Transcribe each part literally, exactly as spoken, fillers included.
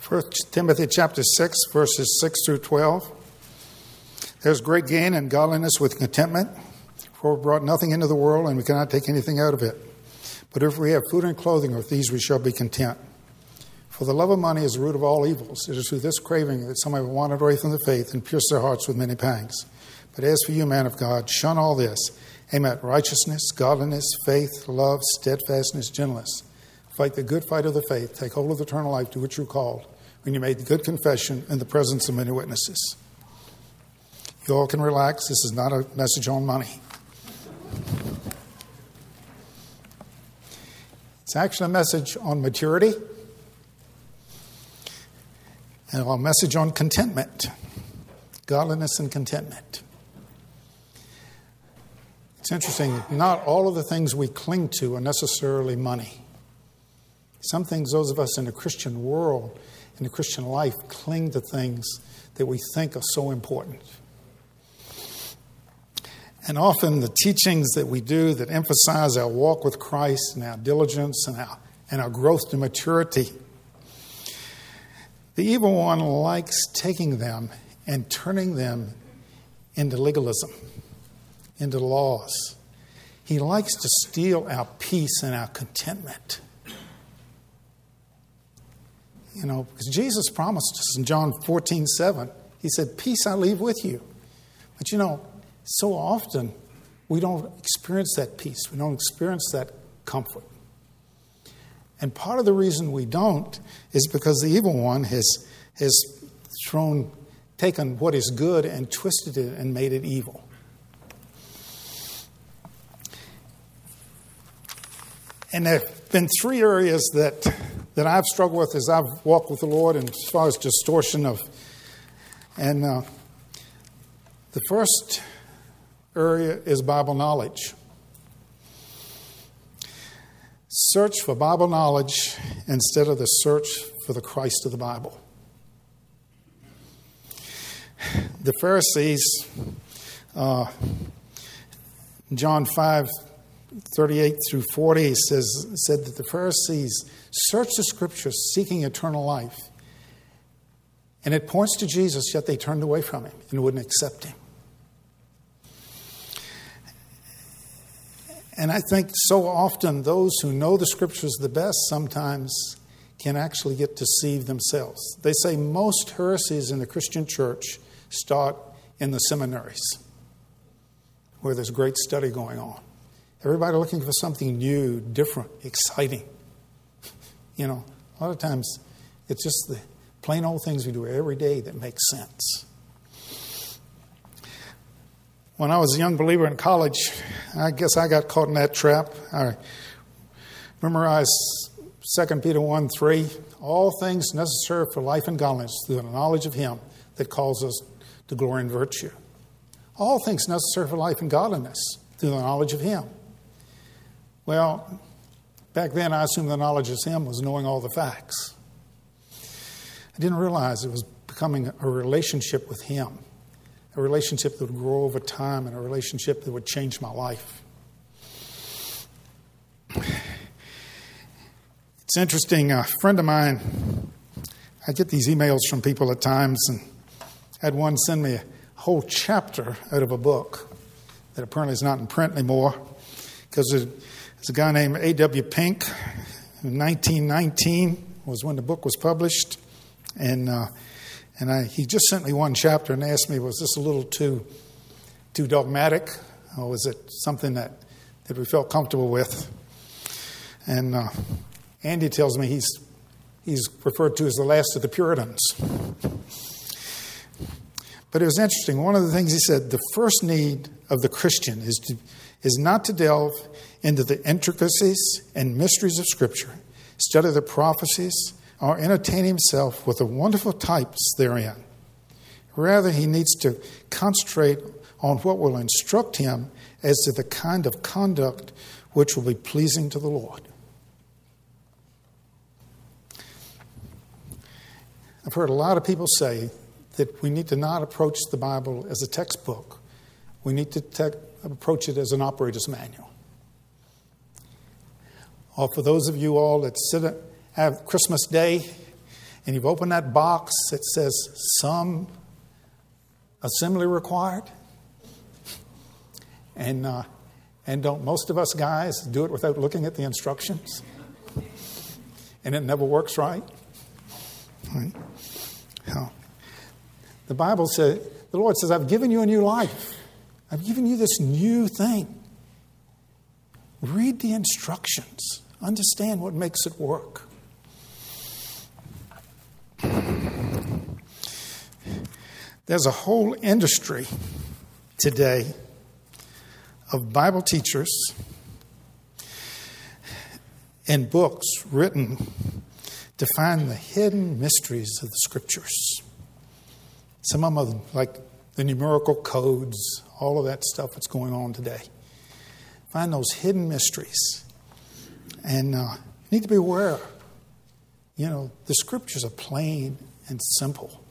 First Timothy chapter six, verses six through twelve. There's great gain in godliness with contentment, for we brought nothing into the world, and we cannot take anything out of it. But if we have food and clothing, with these we shall be content. For the love of money is the root of all evils. It is through this craving that some have wandered away from the faith and pierced their hearts with many pangs. But as for you, man of God, shun all this. Aim at righteousness, godliness, faith, love, steadfastness, gentleness. Fight the good fight of the faith. Take hold of eternal life to which you are called, when you made the good confession in the presence of many witnesses. You all can relax. This is not a message on money. It's actually a message on maturity and a message on contentment, godliness and contentment. It's interesting, not all of the things we cling to are necessarily money. Some things those of us in the Christian world, in the Christian life, cling to things that we think are so important. And often the teachings that we do that emphasize our walk with Christ and our diligence and our, and our growth to maturity, the evil one likes taking them and turning them into legalism, into laws. He likes to steal our peace and our contentment. You know, because Jesus promised us in John fourteen seven, he said, peace I leave with you. But you know, so often we don't experience that peace. We don't experience that comfort. And part of the reason we don't is because the evil one has, has thrown, taken what is good and twisted it and made it evil. And there have been three areas that, that I've struggled with as I've walked with the Lord, and as far as distortion of, and uh, the first area is Bible knowledge. Search for Bible knowledge instead of the search for the Christ of the Bible. The Pharisees, uh, John five, thirty-eight through forty says said that the Pharisees searched the Scriptures seeking eternal life. And it points to Jesus, yet they turned away from him and wouldn't accept him. And I think so often those who know the Scriptures the best sometimes can actually get deceived themselves. They say most heresies in the Christian church start in the seminaries, where there's great study going on. Everybody looking for something new, different, exciting. You know, a lot of times it's just the plain old things we do every day that make sense. When I was a young believer in college, I guess I got caught in that trap. I memorized Second Peter one three, all things necessary for life and godliness through the knowledge of him that calls us to glory and virtue. All things necessary for life and godliness through the knowledge of him. Well, back then I assumed the knowledge of him was knowing all the facts. I didn't realize it was becoming a relationship with him. A relationship that would grow over time and a relationship that would change my life. It's interesting, a friend of mine, I get these emails from people at times, and I had one send me a whole chapter out of a book that apparently is not in print anymore, because there's a guy named A W Pink in nineteen nineteen was when the book was published, and uh, And I, he just sent me one chapter and asked me, was this a little too too dogmatic? Or was it something that, that we felt comfortable with? And uh, Andy tells me he's he's referred to as the last of the Puritans. But it was interesting. One of the things he said, the first need of the Christian is to is not to delve into the intricacies and mysteries of Scripture, study the prophecies, or entertain himself with the wonderful types therein. Rather, he needs to concentrate on what will instruct him as to the kind of conduct which will be pleasing to the Lord. I've heard a lot of people say that we need to not approach the Bible as a textbook. We need to te- approach it as an operator's manual. Or for those of you all that sit at have Christmas Day and you've opened that box that says some assembly required, and uh, and don't most of us guys do it without looking at the instructions, and it never works right. Right? Now, the Bible says, the Lord says, I've given you a new life. I've given you this new thing. Read the instructions. Understand what makes it work. There's a whole industry today of Bible teachers and books written to find the hidden mysteries of the Scriptures. Some of them, like the numerical codes, all of that stuff that's going on today. Find those hidden mysteries. And uh, you need to be aware. You know, the Scriptures are plain and simple.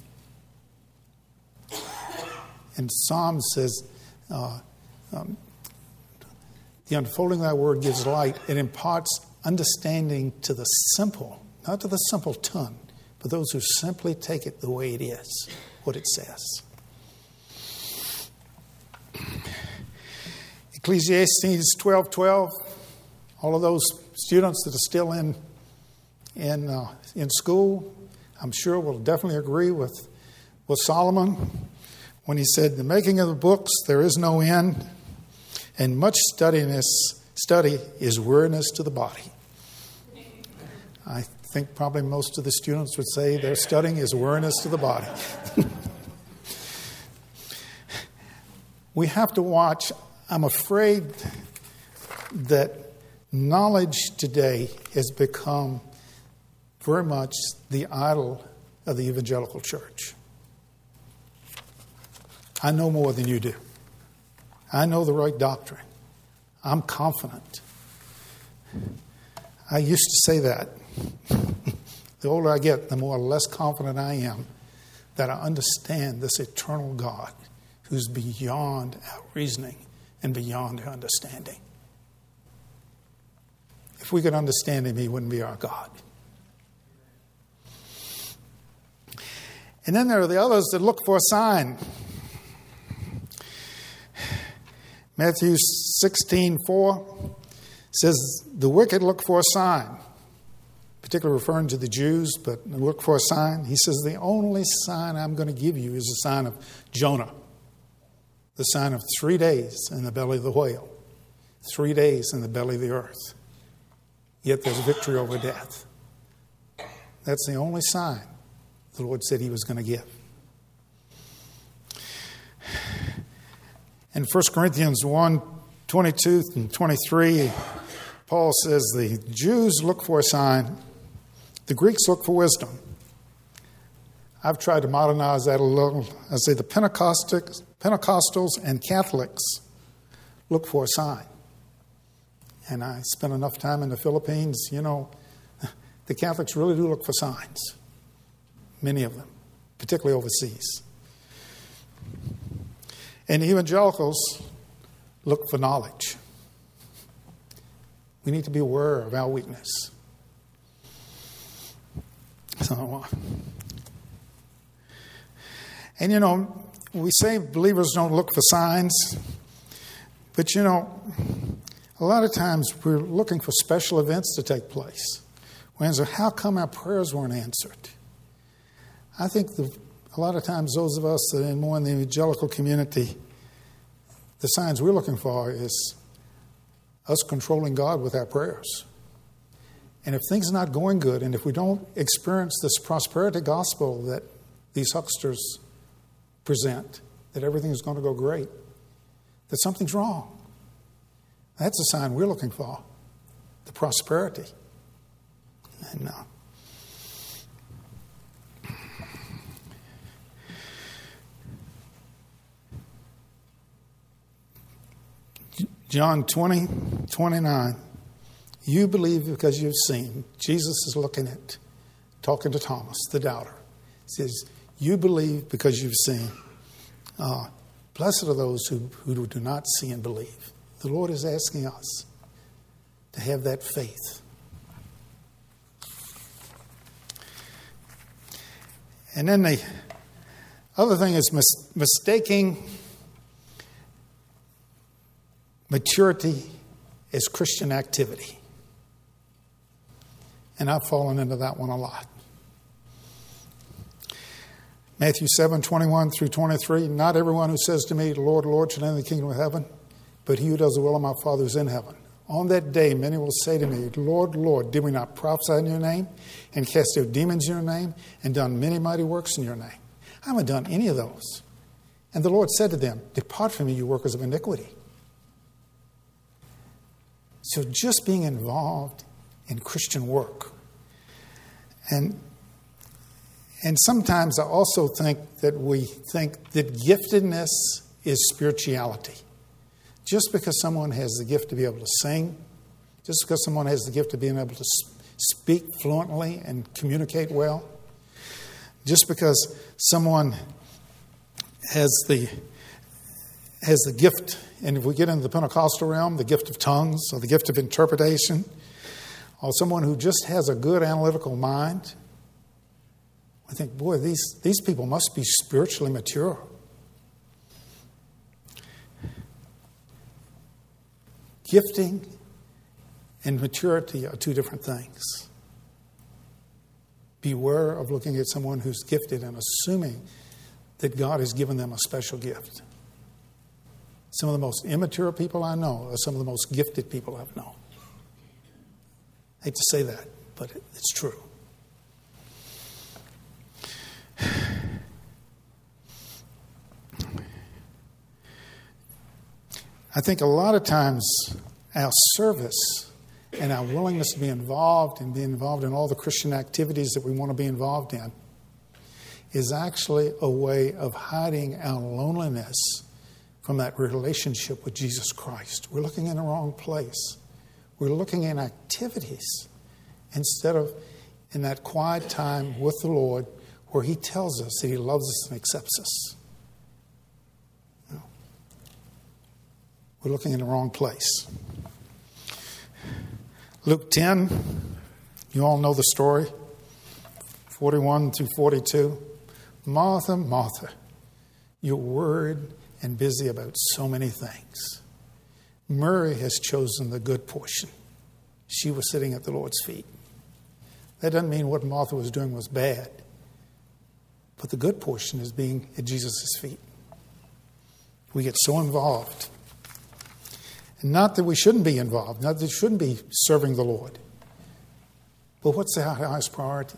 And Psalm says, uh, um, the unfolding of that word gives light. It imparts understanding to the simple, not to the simpleton, but those who simply take it the way it is, what it says. Ecclesiastes twelve twelve. All of those students that are still in in uh, in school, I'm sure will definitely agree with with Solomon when he said, "The making of the books there is no end, and much studiness study is weariness to the body." I think probably most of the students would say their studying is weariness to the body. We have to watch. I'm afraid that knowledge today has become very much the idol of the evangelical church. I know more than you do. I know the right doctrine. I'm confident. I used to say that. The older I get, the more or less confident I am that I understand this eternal God who's beyond our reasoning and beyond our understanding. If we could understand him, he wouldn't be our God. And then there are the others that look for a sign. Matthew sixteen four says, the wicked look for a sign, particularly referring to the Jews, but look for a sign. He says, the only sign I'm going to give you is the sign of Jonah, the sign of three days in the belly of the whale, three days in the belly of the earth. Yet there's victory over death. That's the only sign the Lord said he was going to give. In First Corinthians one, twenty-two and twenty-three, Paul says the Jews look for a sign, the Greeks look for wisdom. I've tried to modernize that a little. I say the Pentecostals, Pentecostals and Catholics look for a sign. And I spent enough time in the Philippines, you know, the Catholics really do look for signs. Many of them, particularly overseas. And evangelicals look for knowledge. We need to be aware of our weakness. So, uh, and you know, we say believers don't look for signs, but you know, a lot of times we're looking for special events to take place. We answer, how come our prayers weren't answered? I think the, a lot of times those of us that are more in the evangelical community, the signs we're looking for is us controlling God with our prayers. And if things are not going good, and if we don't experience this prosperity gospel that these hucksters present, that everything is going to go great, that something's wrong. That's a sign we're looking for, the prosperity. And uh, John twenty, twenty-nine, you believe because you've seen. Jesus is looking at, talking to Thomas, the doubter. He says, you believe because you've seen. Uh, blessed are those who, who do not see and believe. The Lord is asking us to have that faith. And then the other thing is mis- mistaking maturity as Christian activity. And I've fallen into that one a lot. Matthew seven, twenty-one through twenty-three. Not everyone who says to me, Lord, Lord, shall enter the kingdom of heaven, but he who does the will of my Father who is in heaven. On that day, many will say to me, Lord, Lord, did we not prophesy in your name, and cast out demons in your name, and done many mighty works in your name? I haven't done any of those. And the Lord said to them, depart from me, you workers of iniquity. So just being involved in Christian work. And, and sometimes I also think that we think that giftedness is spirituality. Just because someone has the gift to be able to sing, just because someone has the gift of being able to speak fluently and communicate well, just because someone has the has the gift, and if we get into the Pentecostal realm, the gift of tongues or the gift of interpretation, or someone who just has a good analytical mind, I think, boy, these, these people must be spiritually mature. Gifting and maturity are two different things. Beware of looking at someone who's gifted and assuming that God has given them a special gift. Some of the most immature people I know are some of the most gifted people I've known. I hate to say that, but it's true. I think a lot of times our service and our willingness to be involved and be involved in all the Christian activities that we want to be involved in is actually a way of hiding our loneliness from that relationship with Jesus Christ. We're looking in the wrong place. We're looking in activities instead of in that quiet time with the Lord where He tells us that He loves us and accepts us. No. We're looking in the wrong place. Luke ten, you all know the story, forty-one through forty-two. Martha, Martha, you're worried and busy about so many things. Mary has chosen the good portion. She was sitting at the Lord's feet. That doesn't mean what Martha was doing was bad. But the good portion is being at Jesus' feet. We get so involved. And not that we shouldn't be involved, not that we shouldn't be serving the Lord. But what's the highest priority?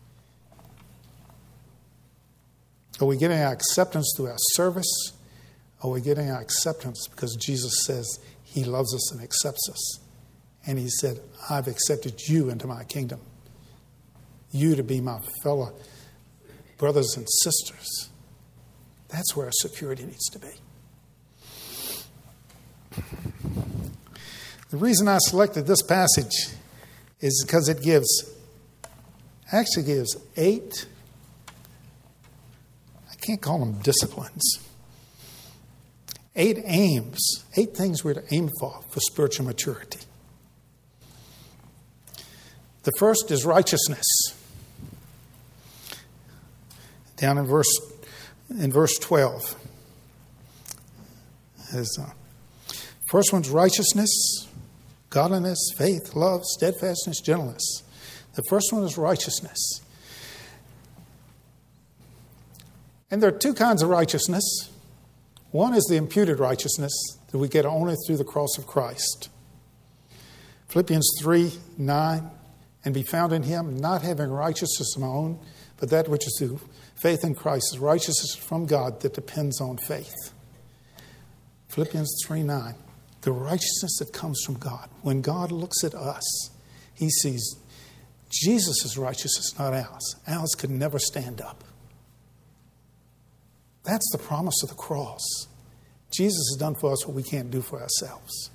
Are we getting our acceptance through our service? Are we getting our acceptance because Jesus says He loves us and accepts us? And He said, I've accepted you into my kingdom. You to be my fellow brothers and sisters. That's where our security needs to be. The reason I selected this passage is because it gives, actually gives eight, I can't call them disciplines, eight aims, eight things we're to aim for for spiritual maturity. The first is righteousness. Down in verse in verse twelve. As, uh, first one's righteousness, godliness, faith, love, steadfastness, gentleness. The first one is righteousness. And there are two kinds of righteousness. One is the imputed righteousness that we get only through the cross of Christ. Philippians three nine, and be found in Him, not having righteousness of my own, but that which is through faith in Christ is righteousness from God that depends on faith. Philippians three nine, the righteousness that comes from God. When God looks at us, He sees Jesus' righteousness, not ours. Ours could never stand up. That's the promise of the cross. Jesus has done for us what we can't do for ourselves.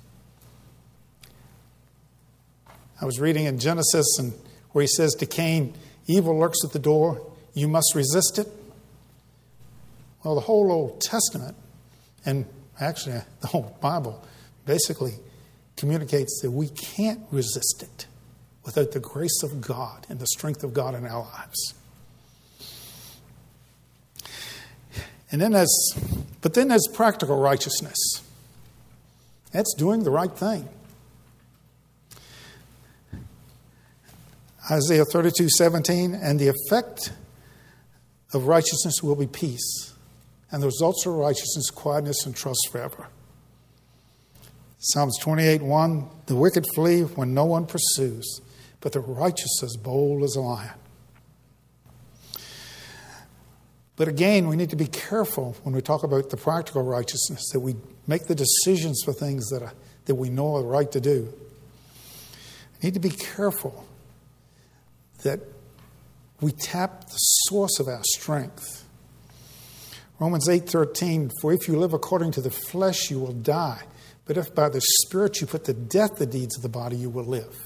I was reading in Genesis and where He says to Cain, evil lurks at the door, you must resist it. Well, the whole Old Testament, and actually the whole Bible, basically communicates that we can't resist it without the grace of God and the strength of God in our lives. And then there's, but then there's practical righteousness. That's doing the right thing. Isaiah thirty-two seventeen, and the effect of righteousness will be peace, and the results of righteousness, quietness, and trust forever. Psalms twenty-eight one, the wicked flee when no one pursues, but the righteous as bold as a lion. But again, we need to be careful when we talk about the practical righteousness, that we make the decisions for things that, are, that we know are right to do. We need to be careful that we tap the source of our strength. Romans eight thirteen, for if you live according to the flesh, you will die. But if by the Spirit you put to death the deeds of the body, you will live.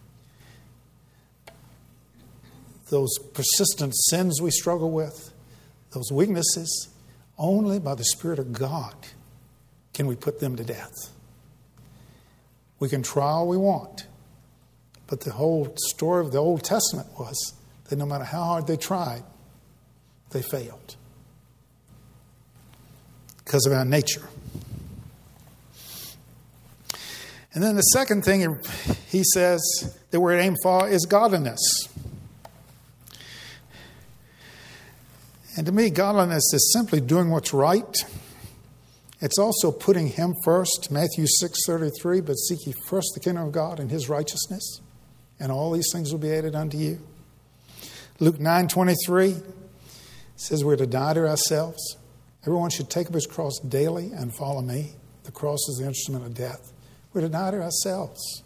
Those persistent sins we struggle with, those weaknesses, only by the Spirit of God can we put them to death. We can try all we want, but the whole story of the Old Testament was that no matter how hard they tried, they failed because of our nature. And then the second thing he says that we're aiming for is godliness. And to me, godliness is simply doing what's right. It's also putting Him first. Matthew six thirty-three, but seek ye first the kingdom of God and His righteousness, and all these things will be added unto you. Luke nine twenty-three says we're to die to ourselves. Everyone should take up his cross daily and follow me. The cross is the instrument of death. We're to die to ourselves.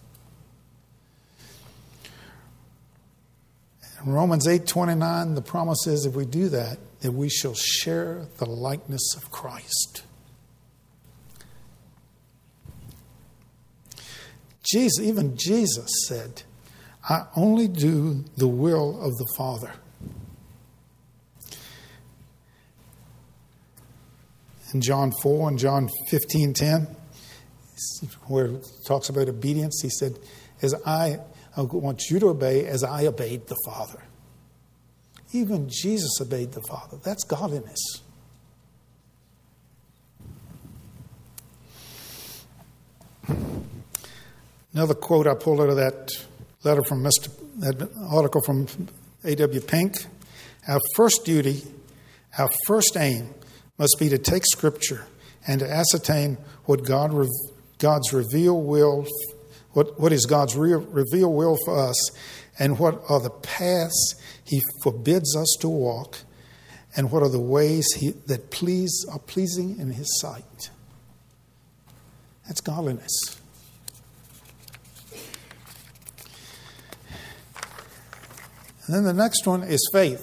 In Romans eight twenty-nine, the promise is if we do that, that we shall share the likeness of Christ. Jesus, even Jesus said, I only do the will of the Father. In John four and John fifteen ten, where it talks about obedience, he said, as I, I want you to obey as I obeyed the Father. Even Jesus obeyed the Father. That's godliness. Another quote I pulled out of that letter from Mister that article from A W Pink. Our first duty, our first aim must be to take Scripture and to ascertain what God God's revealed will, what, what is God's re- revealed will for us, and what are the paths He forbids us to walk, and what are the ways he, that please are pleasing in His sight. That's godliness. And then the next one is faith.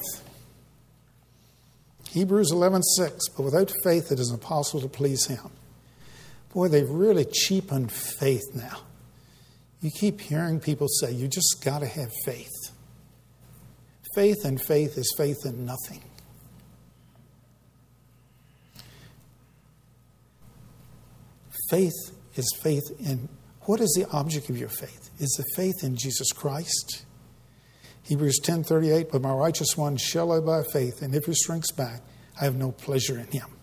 Hebrews eleven six, but without faith it is impossible to please Him. Boy, they've really cheapened faith now. You keep hearing people say, you just got to have faith. Faith and faith is faith in nothing. Faith is faith in, what is the object of your faith? Is the faith in Jesus Christ? Hebrews ten thirty-eight, but my righteous one shall live by faith, and if he shrinks back, I have no pleasure in him.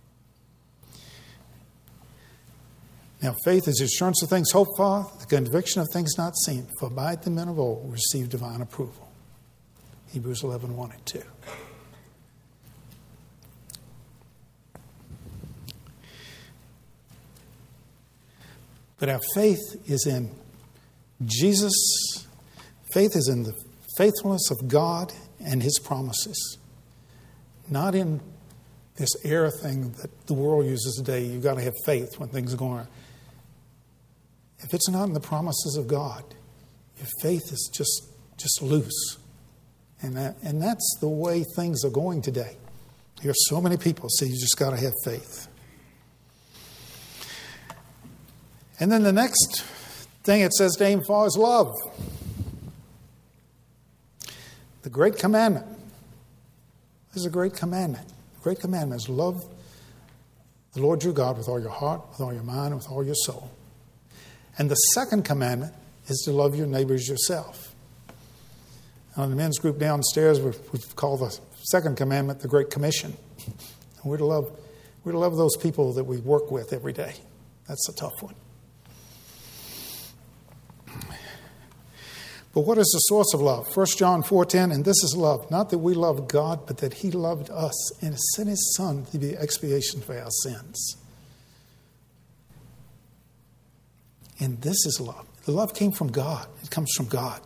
Now, faith is the assurance of things hoped for, the conviction of things not seen. For by it the men of old received divine approval. Hebrews eleven one and two. But our faith is in Jesus. Faith is in the faithfulness of God and His promises. Not in this error thing that the world uses today. You've got to have faith when things are going on. If it's not in the promises of God, your faith is just, just loose. And that, and that's the way things are going today. There are so many people say you just got to have faith. And then the next thing it says to aim for is love. The great commandment. This is a great commandment. The great commandment is love the Lord your God with all your heart, with all your mind, and with all your soul. And the second commandment is to love your neighbors yourself. On the men's group downstairs, we've called the second commandment the Great Commission. And we're to love, we're to love those people that we work with every day. That's a tough one. But what is the source of love? First John four ten, and this is love, not that we love God, but that he loved us and sent his Son to be expiation for our sins. And this is love. The love came from God. It comes from God.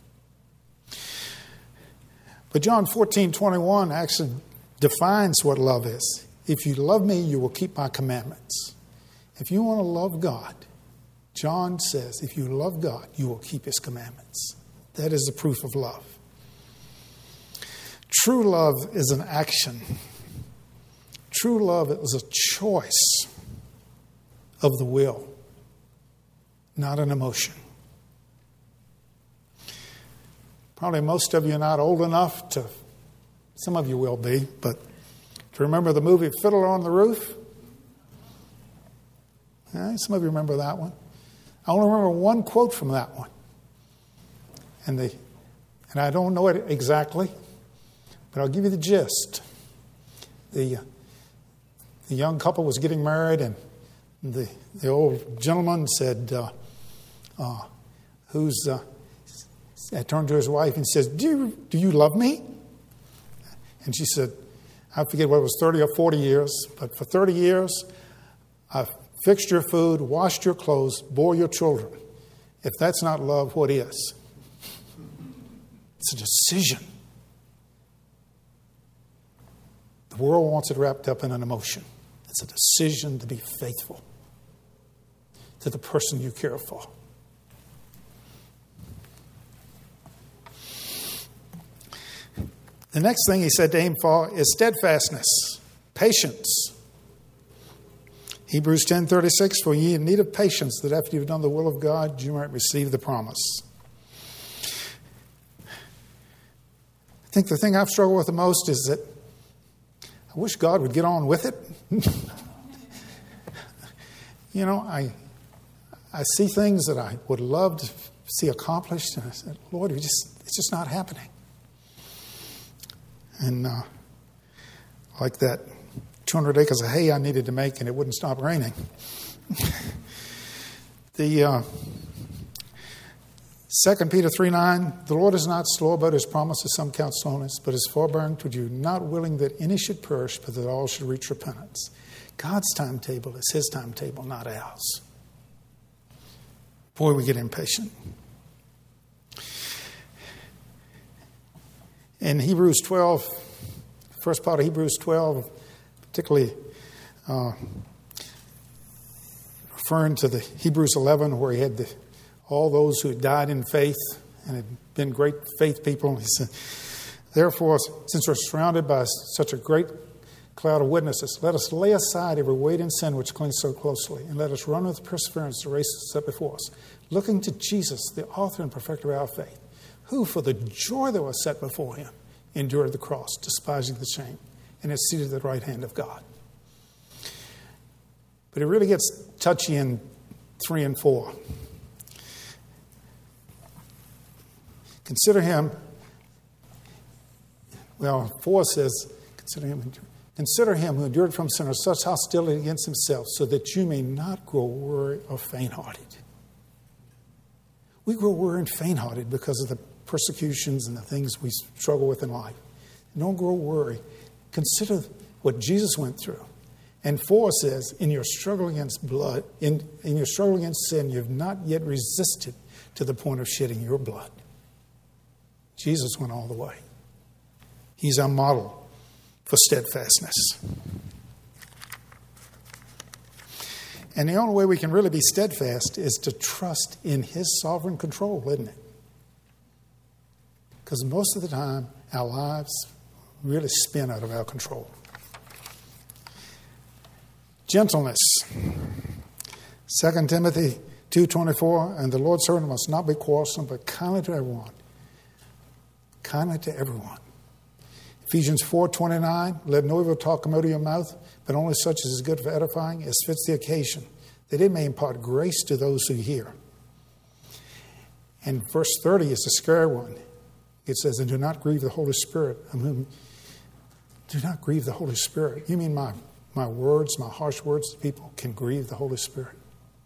But John fourteen twenty-one actually defines what love is. If you love me, you will keep my commandments. If you want to love God, John says, if you love God, you will keep his commandments. That is the proof of love. True love is an action. True love is a choice of the will, not an emotion. Probably most of you are not old enough to, some of you will be, but to remember the movie Fiddler on the Roof? Yeah, some of you remember that one. I only remember one quote from that one. And the and I don't know it exactly, but I'll give you the gist. The, the young couple was getting married, and the, the old gentleman said, uh, uh, who's... Uh, I turned to his wife and says, do you, do you love me? And she said, I forget what it was, thirty or forty years, but for thirty years, I've fixed your food, washed your clothes, bore your children. If that's not love, what is? It's a decision. The world wants it wrapped up in an emotion. It's a decision to be faithful to the person you care for. The next thing he said to aim for is steadfastness, patience. Hebrews ten thirty-six, for ye in need of patience, that after you've done the will of God, you might receive the promise. I think the thing I've struggled with the most is that I wish God would get on with it. You know, I I see things that I would love to see accomplished, and I said, Lord, you just it's just not happening. And uh, like that two hundred acres of hay I needed to make, and it wouldn't stop raining. the uh, Second Peter three nine, the Lord is not slow about his promises, some count slowness, but is forbearing toward you, not willing that any should perish, but that all should reach repentance. God's timetable is his timetable, not ours. Boy, we get impatient. In Hebrews twelve, first part of Hebrews twelve, particularly uh, referring to the Hebrews eleven, where he had the, all those who had died in faith and had been great faith people. He said, therefore, since we're surrounded by such a great cloud of witnesses, let us lay aside every weight and sin which clings so closely, and let us run with perseverance the race set before us, looking to Jesus, the author and perfecter of our faith, who, for the joy that was set before him, endured the cross, despising the shame, and is seated at the right hand of God. But it really gets touchy in three and four. Consider him, well, four says, consider him, consider him who endured from sinners such hostility against himself, so that you may not grow weary or faint-hearted. We grow weary and faint-hearted because of the persecutions and the things we struggle with in life. Don't grow worried. Consider what Jesus went through. And four says, in your struggle against blood, in, in your struggle against sin, you've not yet resisted to the point of shedding your blood. Jesus went all the way. He's our model for steadfastness. And the only way we can really be steadfast is to trust in his sovereign control, isn't it? Because most of the time, our lives really spin out of our control. Gentleness. Second Timothy two twenty-four, and the Lord's servant must not be quarrelsome, but kindly to everyone. Kindly to everyone. Ephesians four twenty-nine, let no evil talk come out of your mouth, but only such as is good for edifying, as fits the occasion, that it may impart grace to those who hear. And verse thirty is a scary one. It says, and do not grieve the Holy Spirit, of whom, Do not grieve the Holy Spirit. You mean my, my words, my harsh words to people can grieve the Holy Spirit?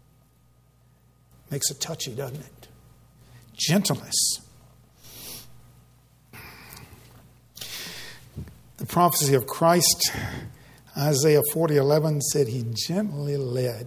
Makes it touchy, doesn't it? Gentleness. The prophecy of Christ, Isaiah forty eleven said he gently led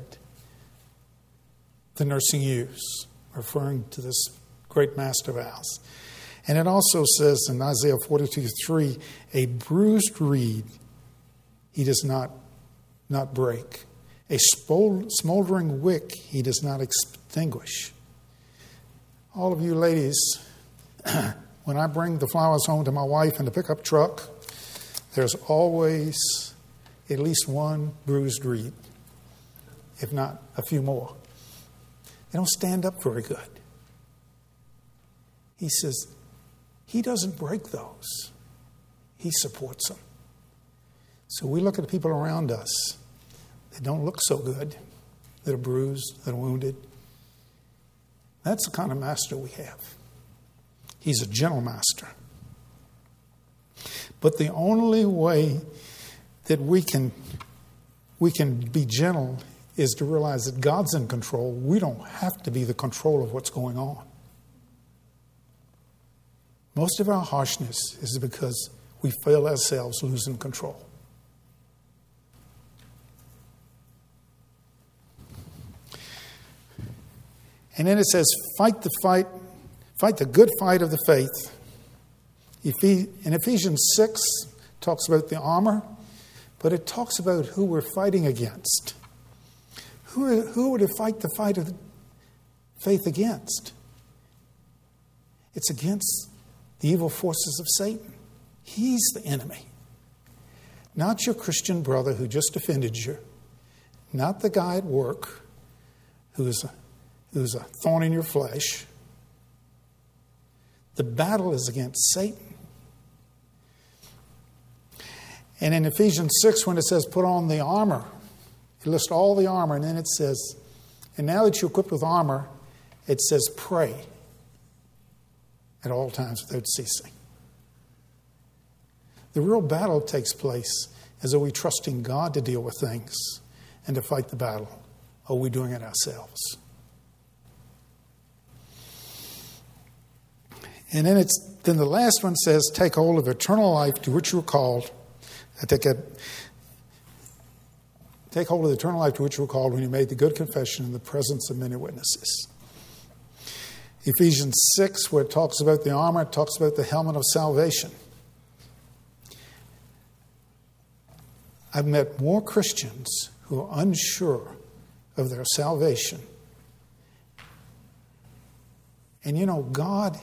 the nursing ewes, referring to this great master of ours. And it also says in Isaiah forty-two three, a bruised reed he does not, not break. A smoldering wick he does not extinguish. All of you ladies, when I bring the flowers home to my wife in the pickup truck, there's always at least one bruised reed, if not a few more. They don't stand up very good. He says, he doesn't break those. He supports them. So we look at the people around us that don't look so good, that are bruised, that are wounded. That's the kind of master we have. He's a gentle master. But the only way that we can we can be gentle is to realize that God's in control. We don't have to be the control of what's going on. Most of our harshness is because we feel ourselves losing control. And then it says, fight the fight, fight the good fight of the faith. In Ephesians six, talks about the armor, but it talks about who we're fighting against. Who, who would it fight the fight of faith against? It's against the evil forces of Satan. He's the enemy. Not your Christian brother who just offended you. Not the guy at work who's a, who's a thorn in your flesh. The battle is against Satan. And in Ephesians six, when it says put on the armor, it lists all the armor, and then it says, and now that you're equipped with armor, it says pray at all times without ceasing. The real battle takes place as are we trusting God to deal with things and to fight the battle, or are we doing it ourselves? And then it's then the last one says, take hold of eternal life to which you were called. Take, a, take hold of the eternal life to which you were called when you made the good confession in the presence of many witnesses. Ephesians six, where it talks about the armor, it talks about the helmet of salvation. I've met more Christians who are unsure of their salvation. And you know, God,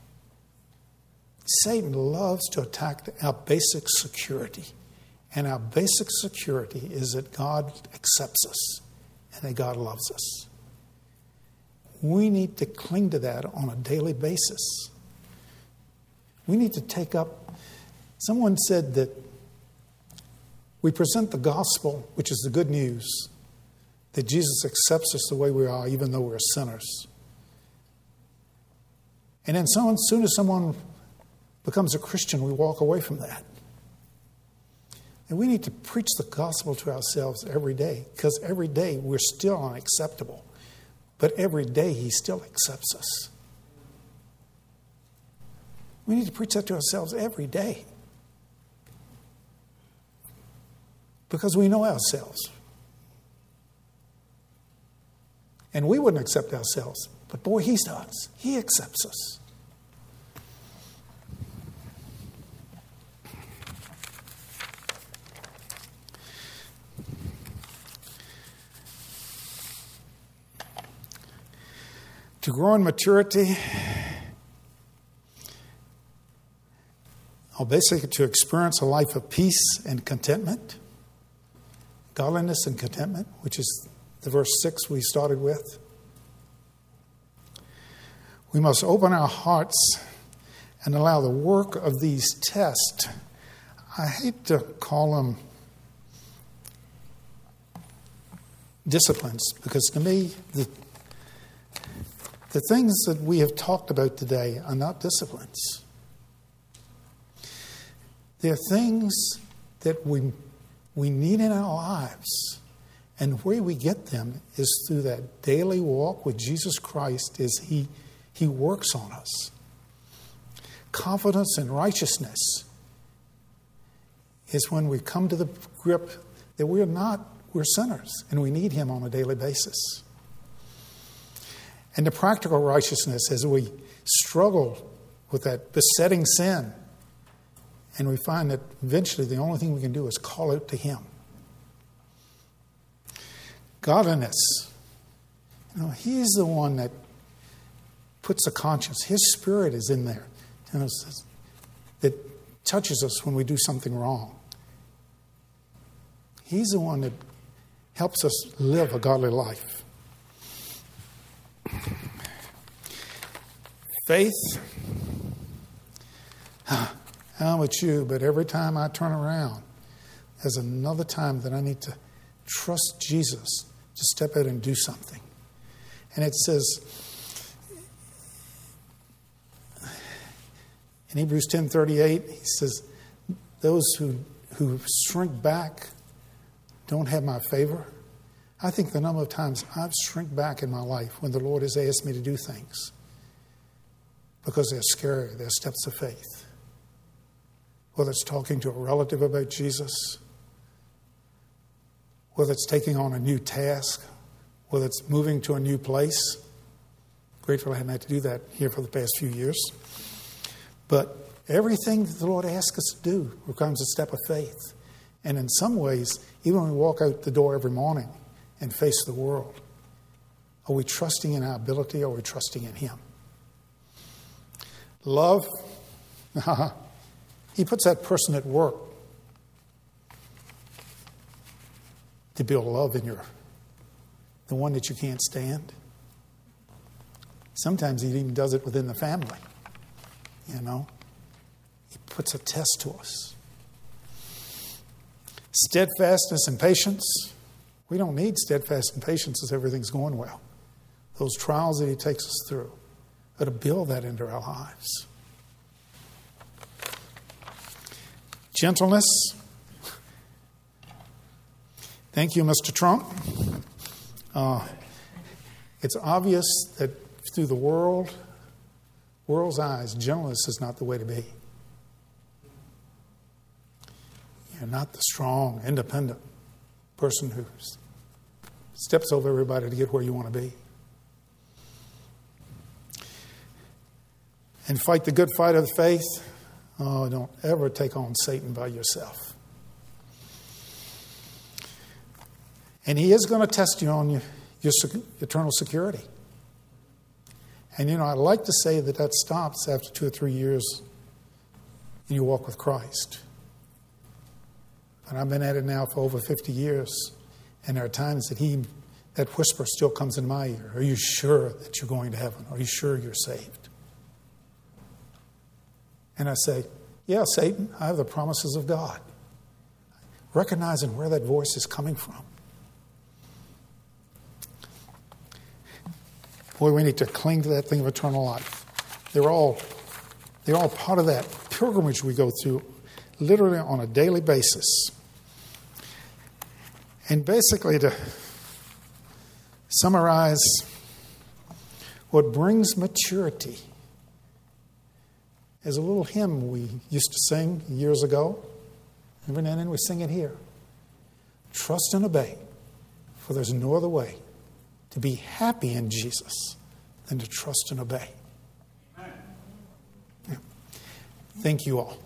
Satan loves to attack our basic security. And our basic security is that God accepts us and that God loves us. We need to cling to that on a daily basis. We need to take up, someone said that we present the gospel, which is the good news, that Jesus accepts us the way we are, even though we're sinners. And then someone, as soon as someone becomes a Christian, we walk away from that. And we need to preach the gospel to ourselves every day, because every day we're still unacceptable. But every day he still accepts us. We need to preach that to ourselves every day. Because we know ourselves. And we wouldn't accept ourselves. But boy, he does. He accepts us. To grow in maturity, or basically to experience a life of peace and contentment, godliness and contentment, which is the verse six we started with. We must open our hearts and allow the work of these tests. I hate to call them disciplines, because to me, the The things that we have talked about today are not disciplines. They're things that we, we need in our lives. And the way we get them is through that daily walk with Jesus Christ as He, he works on us. Confidence and righteousness is when we come to the grip that we're not, we're sinners, and we need Him on a daily basis. And the practical righteousness as we struggle with that besetting sin, and we find that eventually the only thing we can do is call out to Him. Godliness. You know, He's the one that puts a conscience. His Spirit is in there, you know, that touches us when we do something wrong. He's the one that helps us live a godly life. Faith. How about you? But every time I turn around, there's another time that I need to trust Jesus to step out and do something. And it says in Hebrews ten thirty-eight, he says, those who, who shrink back don't have my favor. I think the number of times I've shrink back in my life when the Lord has asked me to do things because they're scary, they're steps of faith. Whether it's talking to a relative about Jesus, whether it's taking on a new task, whether it's moving to a new place. Grateful I haven't had to do that here for the past few years. But everything that the Lord asks us to do becomes a step of faith. And in some ways, even when we walk out the door every morning and face the world, are we trusting in our ability or are we trusting in Him? Love. He puts that person at work to build love in your, the one that you can't stand. Sometimes He even does it within the family. You know, He puts a test to us. Steadfastness and patience. We don't need steadfast and patience as everything's going well. Those trials that He takes us through, got to build that into our lives. Gentleness. Thank you, Mister Trump. Uh, it's obvious that through the world, world's eyes, gentleness is not the way to be. You're not the strong, independent person who steps over everybody to get where you want to be. And fight the good fight of the faith. Oh, don't ever take on Satan by yourself. And he is going to test you on your, your eternal security. And, you know, I like to say that that stops after two or three years in your walk with Christ. But I've been at it now for over fifty years. And there are times that he, that whisper still comes in my ear. Are you sure that you're going to heaven? Are you sure you're saved? And I say, yeah, Satan, I have the promises of God. Recognizing where that voice is coming from. Boy, we need to cling to that thing of eternal life. They're all, they're all part of that pilgrimage we go through literally on a daily basis. And basically, to summarize, what brings maturity is a little hymn we used to sing years ago. Every now and then we sing it here. Trust and obey, for there's no other way to be happy in Jesus than to trust and obey. Yeah. Thank you all.